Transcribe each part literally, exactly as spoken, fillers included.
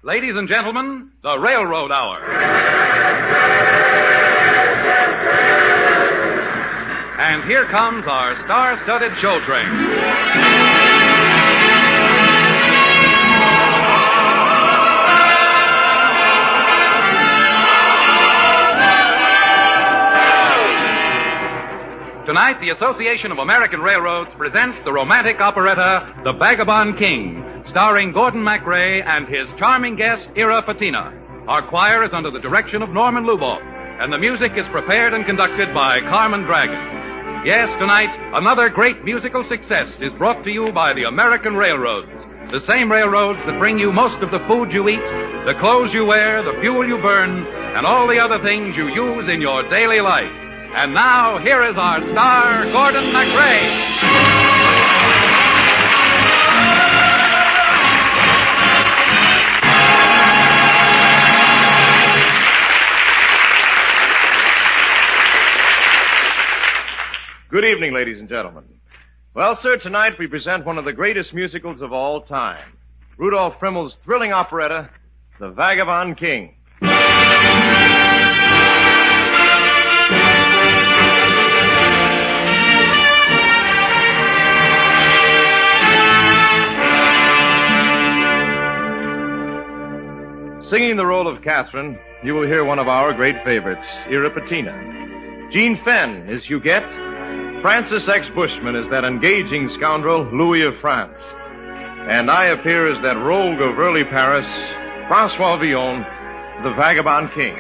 Ladies and gentlemen, the Railroad Hour. And here comes our star-studded show train. Tonight, the Association of American Railroads presents the romantic operetta, The Vagabond King, starring Gordon MacRae and his charming guest, Ira Fatina. Our choir is under the direction of Norman Luboff, and the music is prepared and conducted by Carmen Dragon. Yes, tonight, another great musical success is brought to you by the American Railroads, the same railroads that bring you most of the food you eat, the clothes you wear, the fuel you burn, and all the other things you use in your daily life. And now, here is our star, Gordon MacRae. Good evening, ladies and gentlemen. Well, sir, tonight we present one of the greatest musicals of all time, Rudolph Frimmel's thrilling operetta, The Vagabond King. Singing the role of Catherine, you will hear one of our great favorites, Ira Fatina. Jean Fenn is Huguette. Francis X. Bushman is that engaging scoundrel, Louis of France. And I appear as that rogue of early Paris, Francois Villon, the Vagabond King.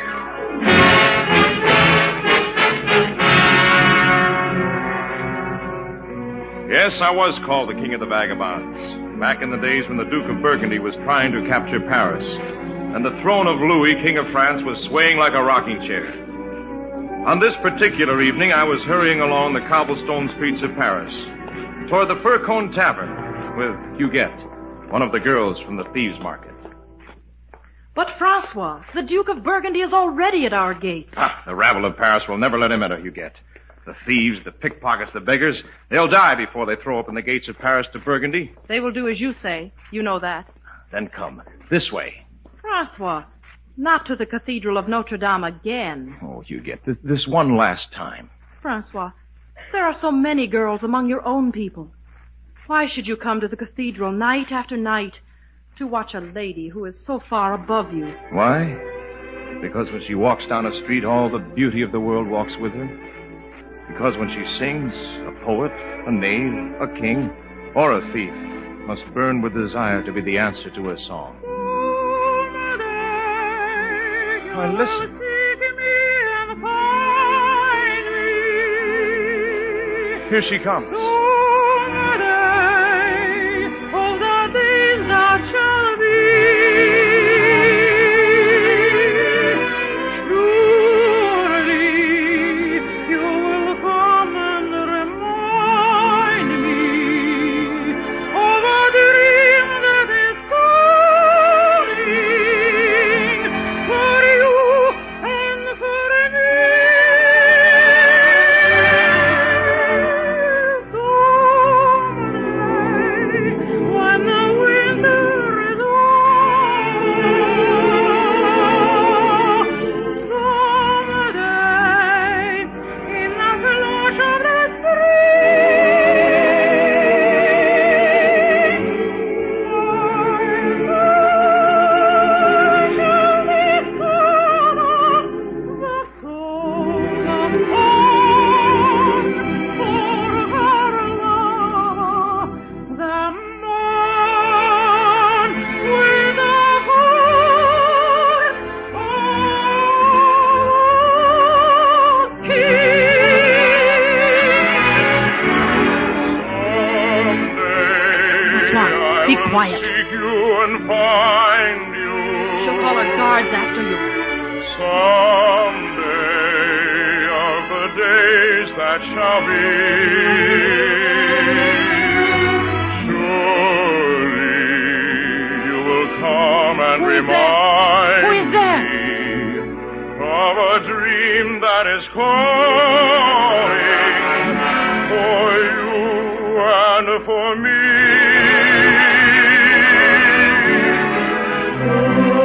Yes, I was called the King of the Vagabonds, back in the days when the Duke of Burgundy was trying to capture Paris, and the throne of Louis, King of France, was swaying like a rocking chair. On this particular evening, I was hurrying along the cobblestone streets of Paris, toward the Fur Cone Tavern with Huguette, one of the girls from the thieves' market. But, Francois, the Duke of Burgundy is already at our gates. Ah, the rabble of Paris will never let him enter, Huguette. The thieves, the pickpockets, the beggars, they'll die before they throw open the gates of Paris to Burgundy. They will do as you say. You know that. Then come, this way. Francois, not to the Cathedral of Notre Dame again. Oh, Huguette, this, this one last time. Francois, there are so many girls among your own people. Why should you come to the cathedral night after night to watch a lady who is so far above you? Why? Because when she walks down a street, all the beauty of the world walks with her? Because when she sings, a poet, a knave, a king, or a thief must burn with desire to be the answer to her song. Why, listen. Here she comes. Be quiet. Seek you and find you. She'll call her guards after you. Someday of the days that shall be, surely you will come and Who is remind there? Who is there? me of a dream that is calling for you and for me. Oh,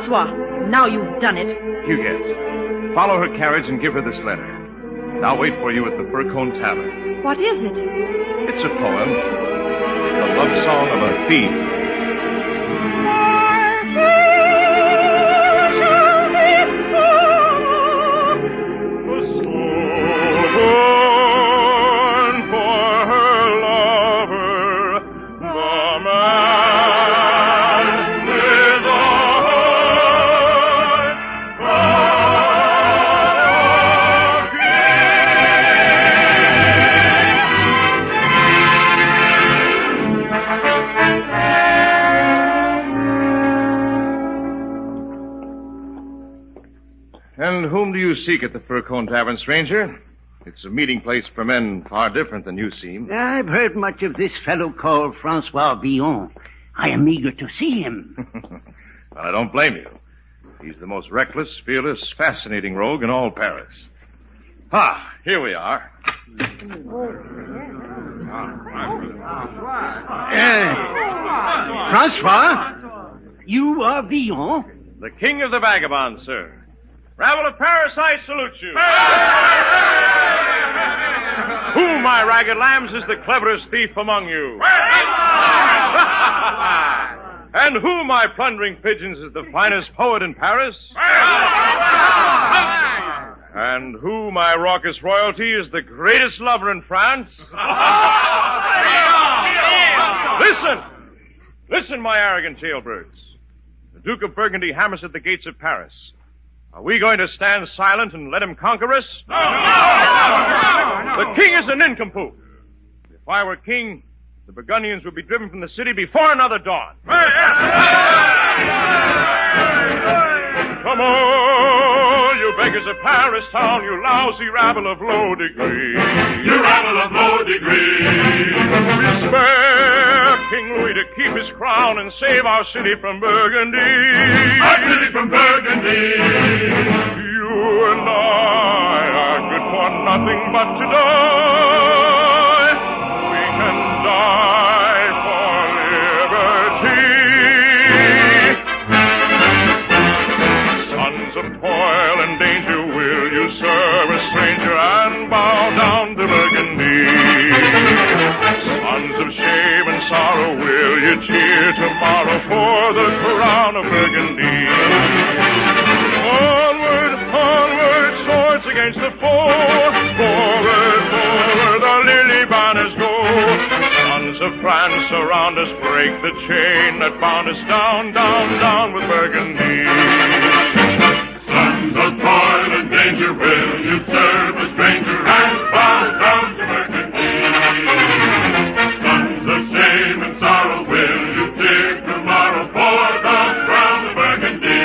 Francois, now you've done it. Huguette, follow her carriage and give her this letter. I'll wait for you at the Fir Cone Tavern. What is it? It's a poem. The love song of a thief. And whom do you seek at the Fir Cone Tavern, stranger? It's a meeting place for men far different than you seem. I've heard much of this fellow called Francois Villon. I am eager to see him. Well, I don't blame you. He's the most reckless, fearless, fascinating rogue in all Paris. Ah, here we are. Uh, Francois? You are Villon? The king of the vagabonds, sir. Rabble of Paris, I salute you. Who, my ragged lambs, is the cleverest thief among you? And who, my plundering pigeons, is the finest poet in Paris? And who, my raucous royalty, is the greatest lover in France? Listen! Listen, my arrogant jailbirds. The Duke of Burgundy hammers at the gates of Paris. Are we going to stand silent and let him conquer us? No, no, no, no. The king is a nincompoop. If I were king, the Burgundians would be driven from the city before another dawn. Come on, you beggars of Paris town, you lousy rabble of low degree. You rabble of low degree. We spare King Louis to keep his crown and save our city from Burgundy. Our city from Burgundy. You and I are good for nothing but to die. We can die for liberty. Sons of toil and danger, will you serve a stranger and bow down to Burgundy? Sons of shame and sorrow, will you cheer tomorrow for the crown of Burgundy? Onward, onward, swords against the foe. Forward, forward, the lily banners go. Sons of France around us, break the chain that bound us down, down, down with Burgundy. Sons of toil and danger, will you serve a stranger and bow down to Burgundy? Sons of shame and sorrow, will you cheer tomorrow for the crown of Burgundy?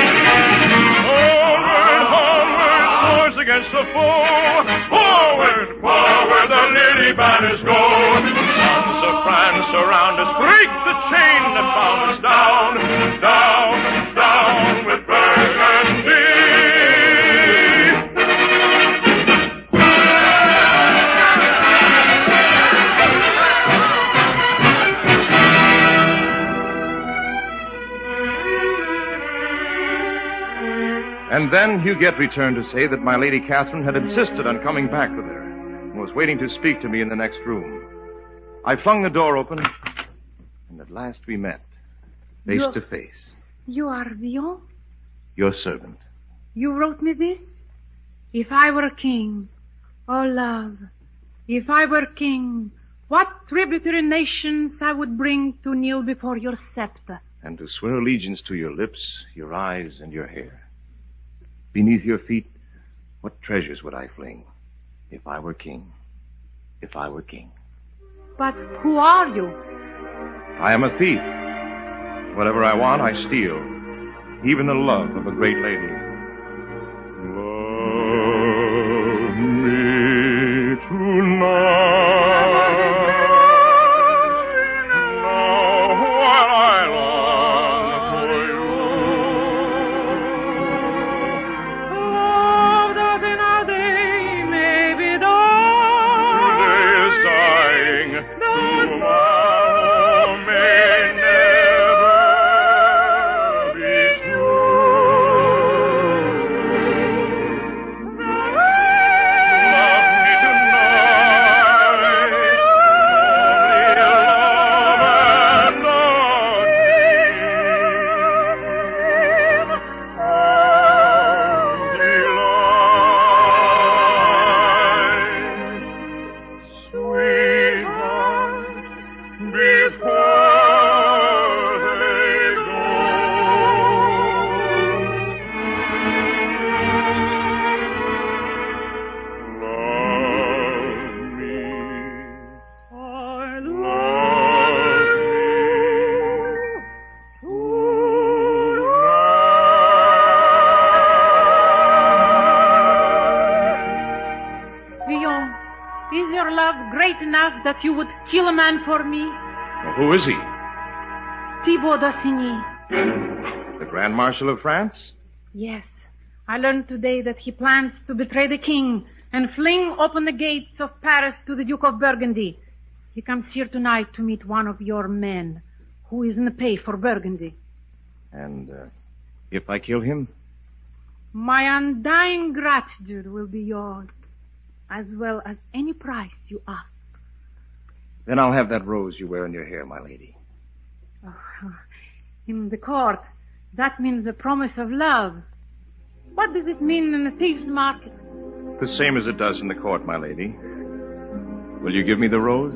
Onward, onward, swords against the foe. Forward, forward, the lily banners go. Sons of France around us, break the chain that bound us down, down, down with Burgundy. And then Huguette returned to say that my Lady Catherine had insisted on coming back with her and was waiting to speak to me in the next room. I flung the door open, and at last we met, face You're... to face. You are Villon? Your servant. You wrote me this? If I were king, oh love, if I were king, what tributary nations I would bring to kneel before your scepter. And to swear allegiance to your lips, your eyes, and your hair. Beneath your feet, what treasures would I fling? If I were king. If I were king. But who are you? I am a thief. Whatever I want, I steal. Even the love of a great lady. Love me tonight. Now while I long for you. Love that in a day may be done. Today is dying. Tomorrow may never be true. Enough that you would kill a man for me? Well, who is he? Thibaut d'Assigny. The Grand Marshal of France? Yes. I learned today that he plans to betray the king and fling open the gates of Paris to the Duke of Burgundy. He comes here tonight to meet one of your men who is in the pay for Burgundy. And uh, if I kill him? My undying gratitude will be yours, as well as any price you ask. Then I'll have that rose you wear in your hair, my lady. Oh, in the court, that means a promise of love. What does it mean in the thief's market? The same as it does in the court, my lady. Will you give me the rose?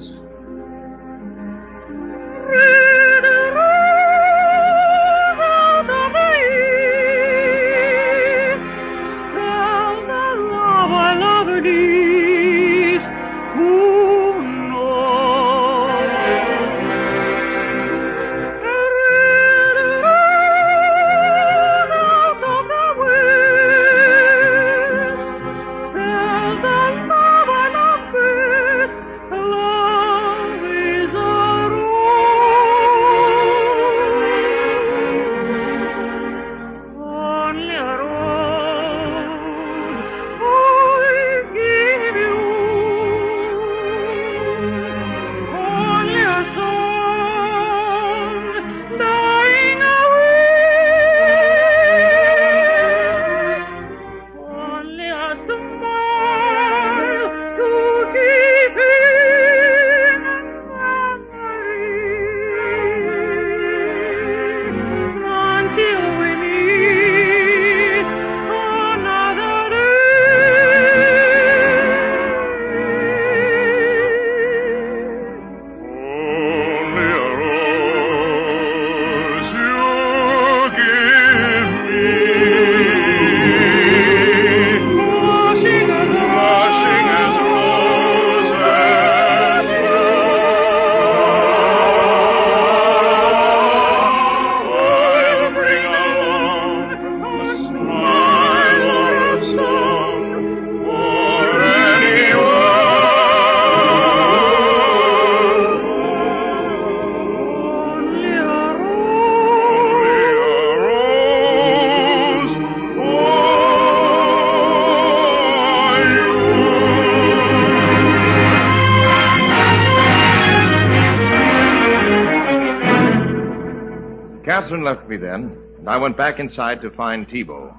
Catherine left me then, and I went back inside to find Thibaut.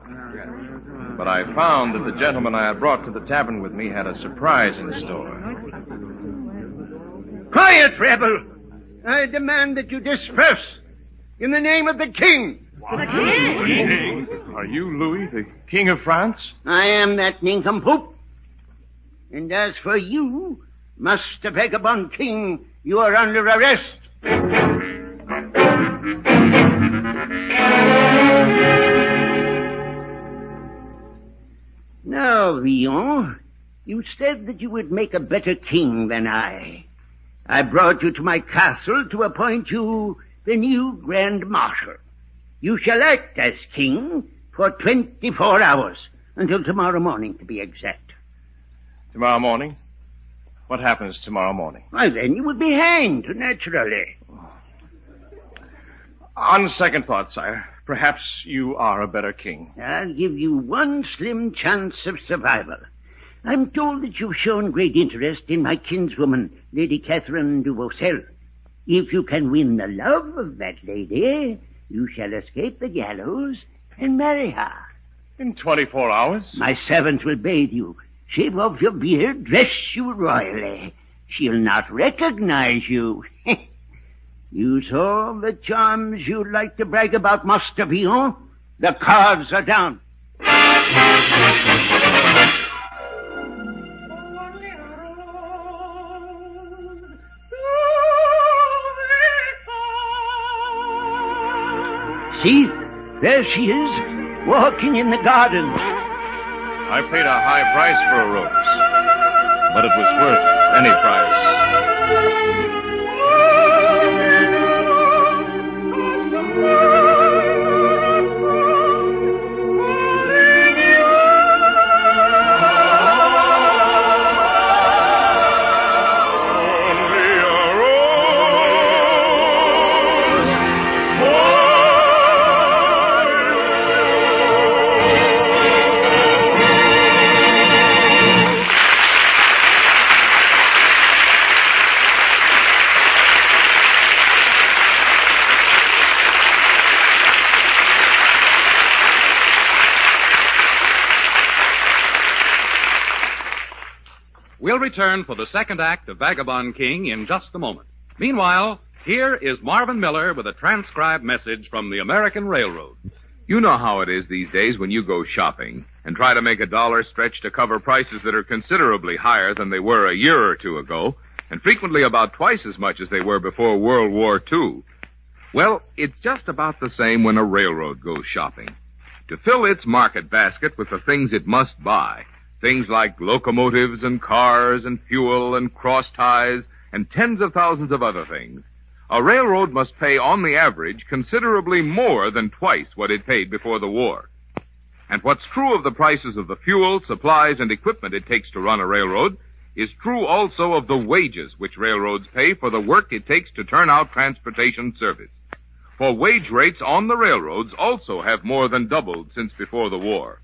But I found that the gentleman I had brought to the tavern with me had a surprise in store. Quiet, rebel! I demand that you disperse in the name of the king. The king? Are you Louis, the King of France? I am that nincompoop. And as for you, Master Vagabond King, you are under arrest. Now, Villon, you said that you would make a better king than I. I brought you to my castle to appoint you the new Grand Marshal. You shall act as king for twenty-four hours, until tomorrow morning, to be exact. Tomorrow morning? What happens tomorrow morning? Why, then you would be hanged, naturally. On second thought, sire, perhaps you are a better king. I'll give you one slim chance of survival. I'm told that you've shown great interest in my kinswoman, Lady Catherine de Vaucelles. If you can win the love of that lady, you shall escape the gallows and marry her. In twenty-four hours? My servant will bathe you, shave off your beard, dress you royally. She'll not recognize you. Use all the charms you'd like to brag about, Master Villon. The cards are down. See, there she is, walking in the garden. I paid a high price for a rose, but it was worth any price. We'll return for the second act of Vagabond King in just a moment. Meanwhile, here is Marvin Miller with a transcribed message from the American Railroad. You know how it is these days when you go shopping and try to make a dollar stretch to cover prices that are considerably higher than they were a year or two ago, and frequently about twice as much as they were before World War Two. Well, it's just about the same when a railroad goes shopping. To fill its market basket with the things it must buy, things like locomotives and cars and fuel and cross ties and tens of thousands of other things, a railroad must pay on the average considerably more than twice what it paid before the war. And what's true of the prices of the fuel, supplies, and equipment it takes to run a railroad is true also of the wages which railroads pay for the work it takes to turn out transportation service. For wage rates on the railroads also have more than doubled since before the war.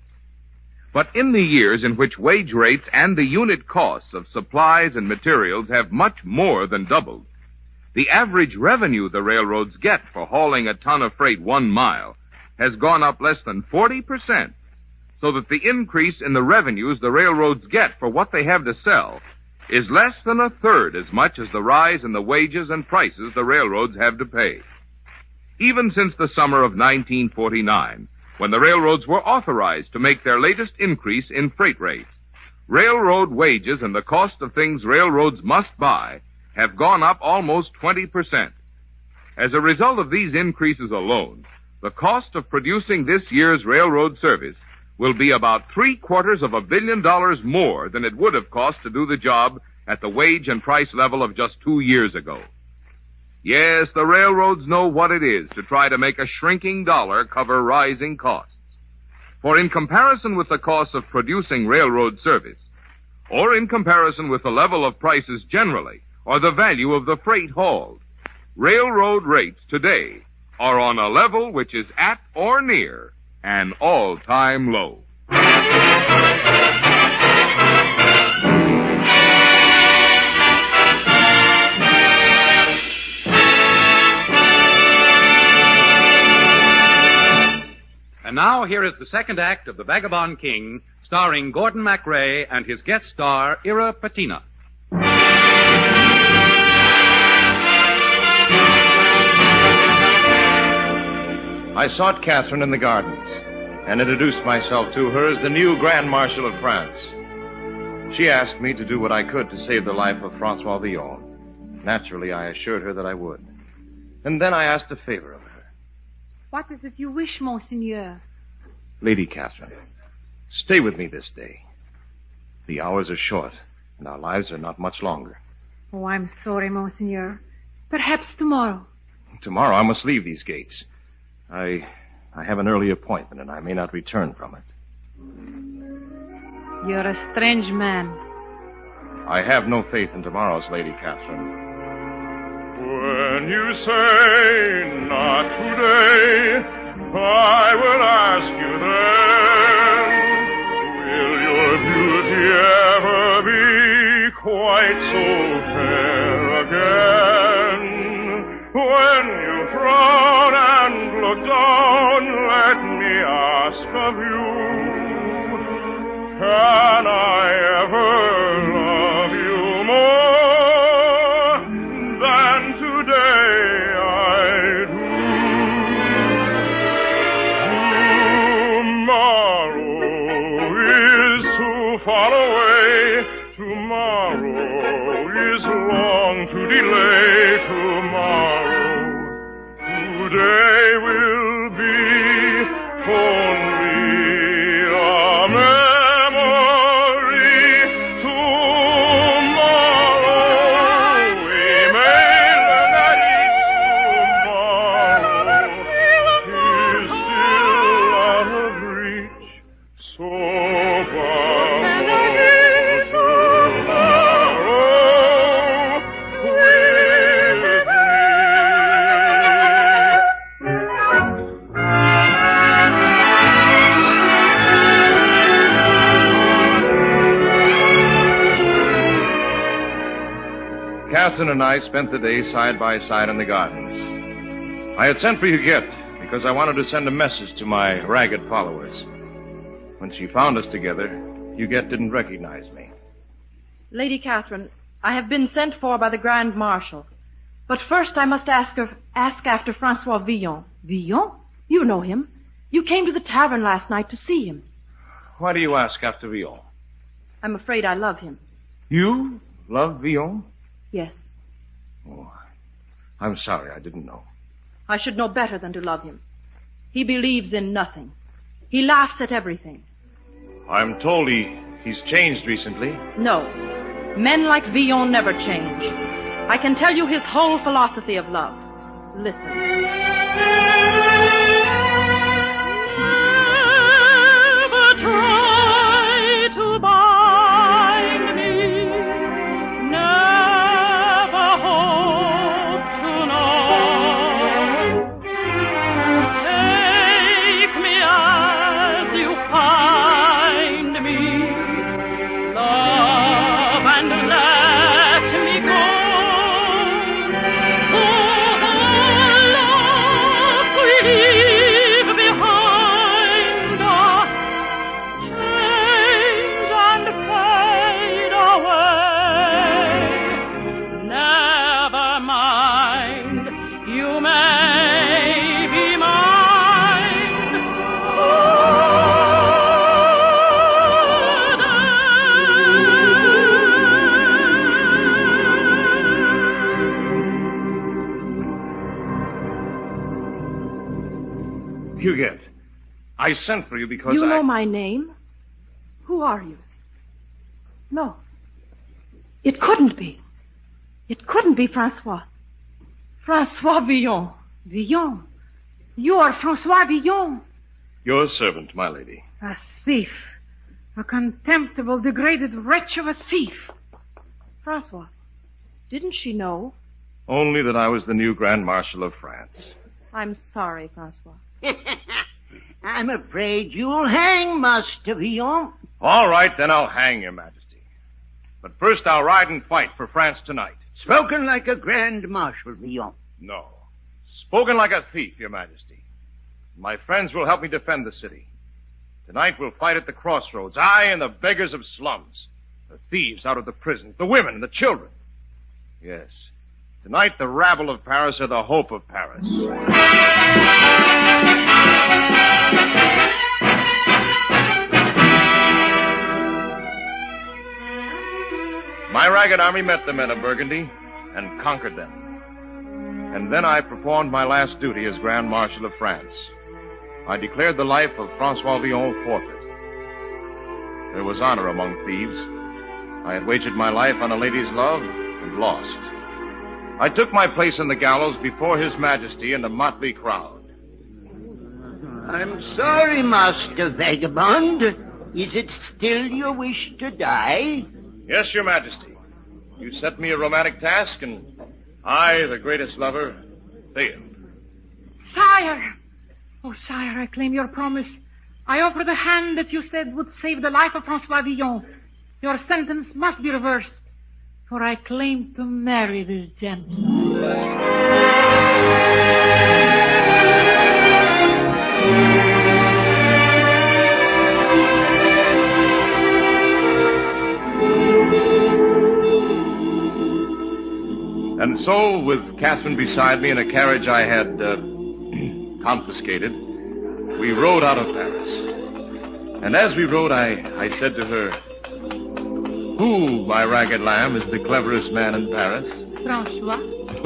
But in the years in which wage rates and the unit costs of supplies and materials have much more than doubled, the average revenue the railroads get for hauling a ton of freight one mile has gone up less than forty percent, so that the increase in the revenues the railroads get for what they have to sell is less than a third as much as the rise in the wages and prices the railroads have to pay. Even since the summer of nineteen forty-nine, when the railroads were authorized to make their latest increase in freight rates, railroad wages and the cost of things railroads must buy have gone up almost twenty percent. As a result of these increases alone, the cost of producing this year's railroad service will be about three quarters of a billion dollars more than it would have cost to do the job at the wage and price level of just two years ago. Yes, the railroads know what it is to try to make a shrinking dollar cover rising costs. For in comparison with the cost of producing railroad service, or in comparison with the level of prices generally, or the value of the freight hauled, railroad rates today are on a level which is at or near an all-time low. And now here is the second act of The Vagabond King, starring Gordon MacRae and his guest star, Ira Patina. I sought Catherine in the gardens and introduced myself to her as the new Grand Marshal of France. She asked me to do what I could to save the life of Francois Villon. Naturally, I assured her that I would. And then I asked a favor of her. What is it you wish, Monseigneur? Lady Catherine, stay with me this day. The hours are short, and our lives are not much longer. Oh, I'm sorry, Monseigneur. Perhaps tomorrow. Tomorrow I must leave these gates. I I have an early appointment, and I may not return from it. You're a strange man. I have no faith in tomorrow's Lady Catherine. When you say not today, I will ask you then, will your beauty ever be quite so fair again? When you frown and look down, let me ask of you, can I ever love you more than today I do? Tomorrow is too far away. Tomorrow is long to delay. Tomorrow, today will be Captain and I spent the day side by side in the gardens. I had sent for Huguette because I wanted to send a message to my ragged followers. When she found us together, Huguette didn't recognize me. Lady Catherine, I have been sent for by the Grand Marshal. But first I must ask her, ask after Francois Villon. Villon? You know him. You came to the tavern last night to see him. Why do you ask after Villon? I'm afraid I love him. You love Villon? Yes. Oh, I'm sorry, I didn't know. I should know better than to love him. He believes in nothing. He laughs at everything. I'm told he, he's changed recently. No. Men like Villon never change. I can tell you his whole philosophy of love. Listen. Try to bind me, never hope to know. Take me as you find me, love and let me go. Oh, love we leave behind us. Huguette, I sent for you because You I... know my name? Who are you? No. It couldn't be. It couldn't be Francois. Francois Villon. Villon? You are Francois Villon? Your servant, my lady. A thief. A contemptible, degraded wretch of a thief. Francois, didn't she know? Only that I was the new Grand Marshal of France. I'm sorry, Francois. I'm afraid you'll hang, Master Villon. All right, then I'll hang your majesty. But first I'll ride and fight for France tonight. Spoken like a Grand Marshal, Villon. No. Spoken like a thief, your majesty. My friends will help me defend the city. Tonight we'll fight at the crossroads, I and the beggars of slums, the thieves out of the prisons, the women and the children. Yes, tonight the rabble of Paris are the hope of Paris. My ragged army met the men of Burgundy and conquered them. And then I performed my last duty as Grand Marshal of France. I declared the life of Francois Villon forfeit. There was honor among thieves. I had wagered my life on a lady's love and lost. I took my place in the gallows before His Majesty and a motley crowd. I'm sorry, Master Vagabond. Is it still your wish to die? Yes, your majesty. You set me a romantic task, and I, the greatest lover, failed. Sire! Oh, sire, I claim your promise. I offer the hand that you said would save the life of Francois Villon. Your sentence must be reversed, for I claim to marry this gentleman. And so, with Catherine beside me in a carriage I had uh, confiscated, we rode out of Paris. And as we rode, I, I said to her, "Who, my ragged lamb, is the cleverest man in Paris?" Francois.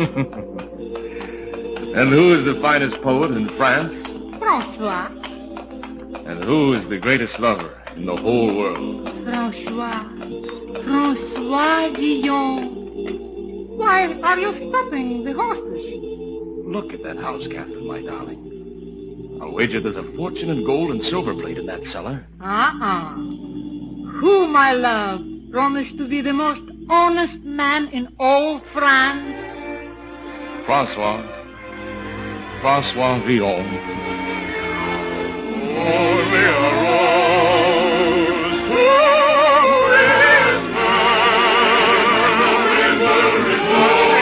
And who is the finest poet in France? Francois. And who is the greatest lover in the whole world? Francois. Francois Villon. Why are you stopping the horses? Look at that house, Catherine, my darling. I'll wager there's a fortune in gold and silver plate in that cellar. Uh-uh. Who, my love, promised to be the most honest man in all France? Francois. Francois Villon. Only a rose to whisper with the rose.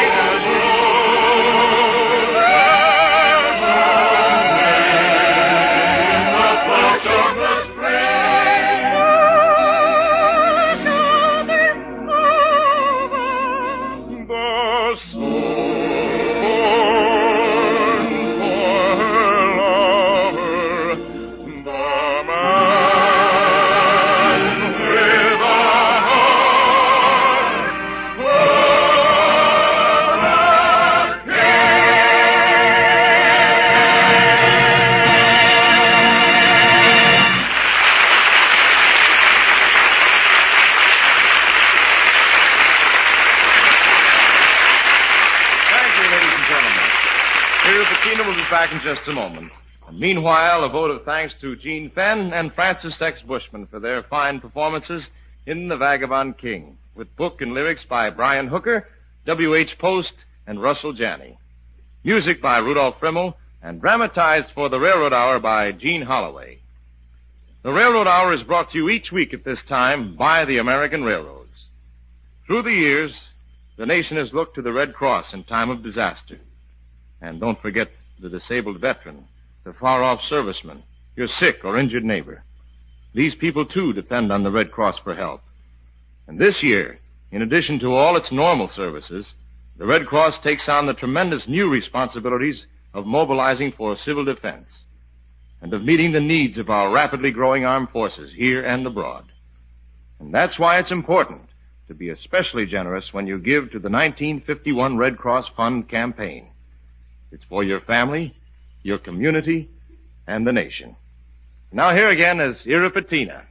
Ira Petina will be back in just a moment. And meanwhile, a vote of thanks to Gene Fenn and Francis X. Bushman for their fine performances in The Vagabond King, with book and lyrics by Brian Hooker, W H. Post, and Russell Janney. Music by Rudolph Frimmel, and dramatized for the Railroad Hour by Gene Holloway. The Railroad Hour is brought to you each week at this time by the American Railroads. Through the years, the nation has looked to the Red Cross in time of disaster. And don't forget the disabled veteran, the far-off serviceman, your sick or injured neighbor. These people, too, depend on the Red Cross for help. And this year, in addition to all its normal services, the Red Cross takes on the tremendous new responsibilities of mobilizing for civil defense and of meeting the needs of our rapidly growing armed forces here and abroad. And that's why it's important to be especially generous when you give to the nineteen fifty-one Red Cross Fund campaign. It's for your family, your community, and the nation. Now here again is Ira Petina.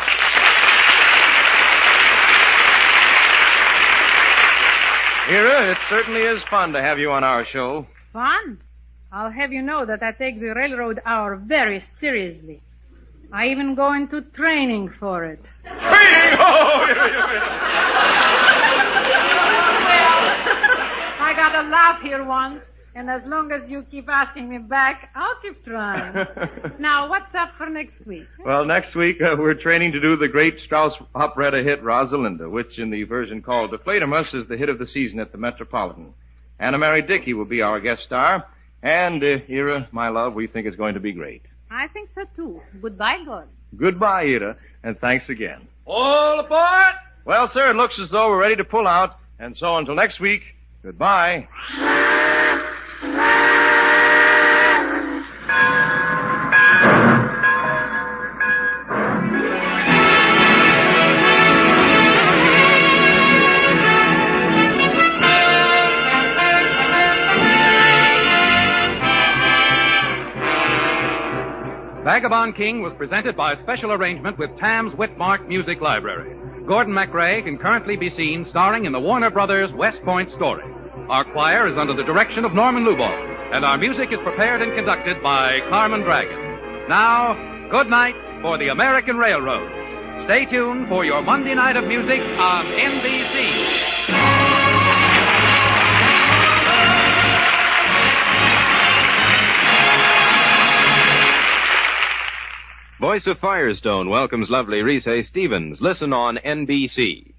Ira, it certainly is fun to have you on our show. Fun? I'll have you know that I take the Railroad Hour very seriously. I even go into training for it. Training? Oh! I got a laugh here once, and as long as you keep asking me back, I'll keep trying. Now, what's up for next week? Well, next week uh, we're training to do the great Strauss operetta hit Rosalinda, which in the version called Deflatormus is the hit of the season at the Metropolitan. Anna Mary Dickey will be our guest star. And, uh, Ira, my love, we think it's going to be great. I think so, too. Goodbye, God. Goodbye, Ira, and thanks again. All aboard! Well, sir, it looks as though we're ready to pull out. And so until next week, goodbye. Vagabond King was presented by special arrangement with Tams Whitmark Music Library. Gordon MacRae can currently be seen starring in the Warner Brothers West Point story. Our choir is under the direction of Norman Lubow, and our music is prepared and conducted by Carmen Dragon. Now, good night for the American Railroad. Stay tuned for your Monday night of music on N B C. Voice of Firestone welcomes lovely Reese Stevens. Listen on N B C.